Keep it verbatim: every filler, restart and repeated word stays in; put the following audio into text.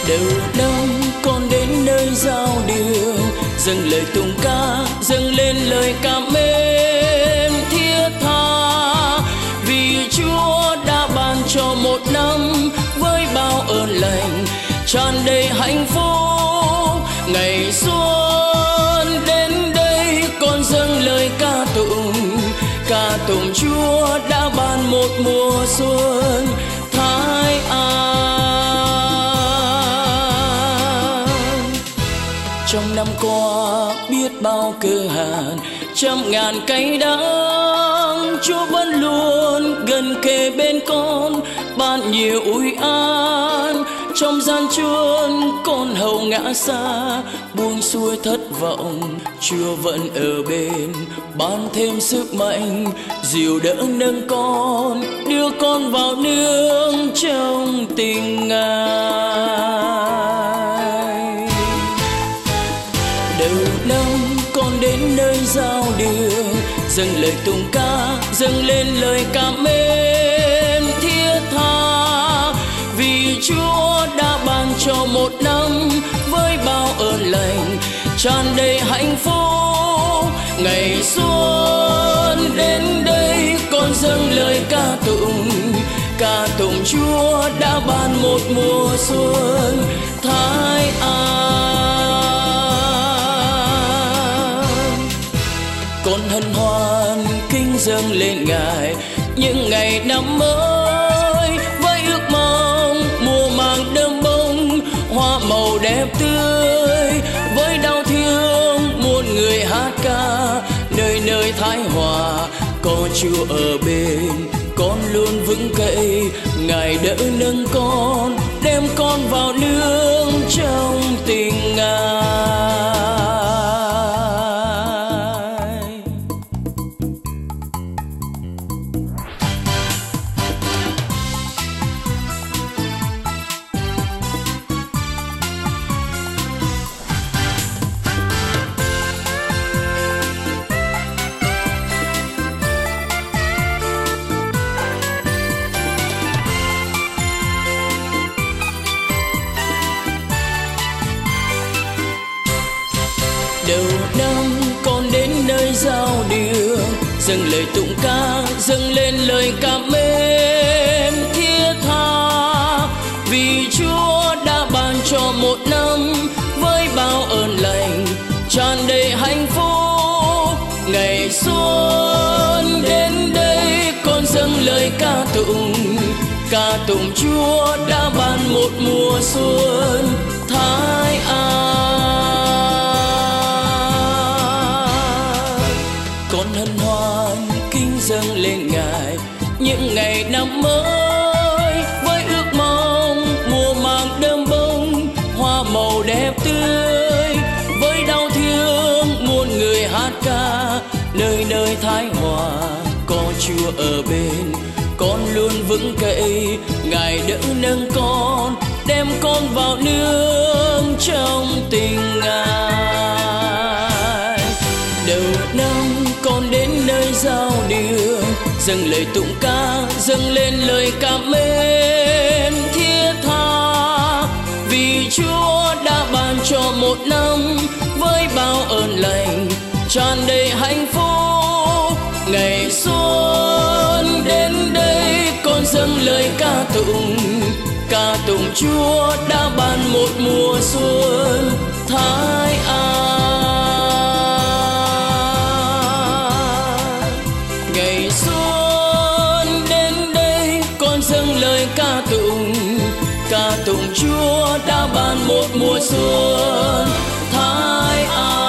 Đầu năm con đến nơi giao đường, dâng lời tùng ca, dâng lên lời cảm ơn thiết tha, vì Chúa đã ban cho một năm với bao ơn lành tràn đầy hạnh phúc. Ngày xuân đến đây con dâng lời ca tụng, ca tụng Chúa đã ban một mùa xuân thái an. Trong năm qua biết bao cơ hàn, trăm ngàn cay đắng, Chúa vẫn luôn gần kề bên con, ban nhiều ủi an. Trong gian truân con hầu ngã xa, buông xuôi thất vọng, Chúa vẫn ở bên, ban thêm sức mạnh, dìu đỡ nâng con, đưa con vào nương trong tình Ngài. Đầu năm con đến nơi giao đường, dâng lời tùng ca, dâng lên lời cảm ơn thiết tha, vì Chúa đã ban cho một năm với bao ơn lành tràn đầy hạnh phúc. Ngày xuân đến đây con dâng lời ca tụng, ca tụng Chúa đã ban một mùa xuân thái an. Con hân hoan kính dâng lên Ngài những ngày năm mới, với ước mong mùa màng đơm bông, hoa màu đẹp tươi. Với đau thương muôn người hát ca, nơi nơi thái hòa có Chúa ở bên, con luôn vững cậy, Ngài đỡ nâng con, đem con vào nương trong tình Ngài. Đầu năm con đến nơi giao đường, dâng lời tụng ca, dâng lên lời cảm ơn thiết tha, vì Chúa đã ban cho một năm với bao ơn lành tràn đầy hạnh phúc. Ngày xuân đến đây con dâng lời ca tụng, ca tụng Chúa đã ban một mùa xuân thái an. Con hân hoan kính dâng lên Ngài những ngày năm mới, với ước mong mùa màng đơm bông, hoa màu đẹp tươi. Với đau thương muôn người hát ca, nơi nơi thái hòa có Chúa ở bên, con luôn vững cậy, Ngài đỡ nâng con, đem con vào nương trong tình Ngài. Đầu năm con đến nơi giao đường, dâng lời tụng ca, dâng lên lời cảm ơn thiết tha, vì Chúa đã ban cho một năm với bao ơn lành tràn đầy hạnh phúc. Ngày xuân đến đây con dâng lời ca tụng, ca tụng Chúa đã ban một mùa xuân thái an. Ngày xuân đến đây con dâng lời ca tụng, ca tụng Chúa đã ban một mùa xuân thái an.